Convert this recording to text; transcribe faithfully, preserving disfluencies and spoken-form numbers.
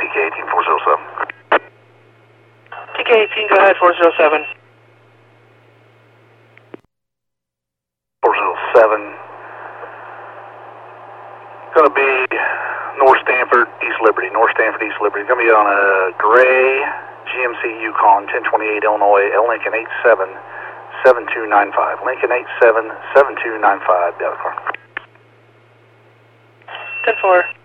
T K eighteen four zero seven. T K eighteen, go ahead, four zero seven. four zero seven. Going to be North Stanford, East Liberty. North Stanford, East Liberty. Going to be on a gray G M C Yukon, ten twenty-eight Illinois, L Lincoln eight seven seven two nine five. Lincoln eight seven seven two nine five. Got a car. ten four.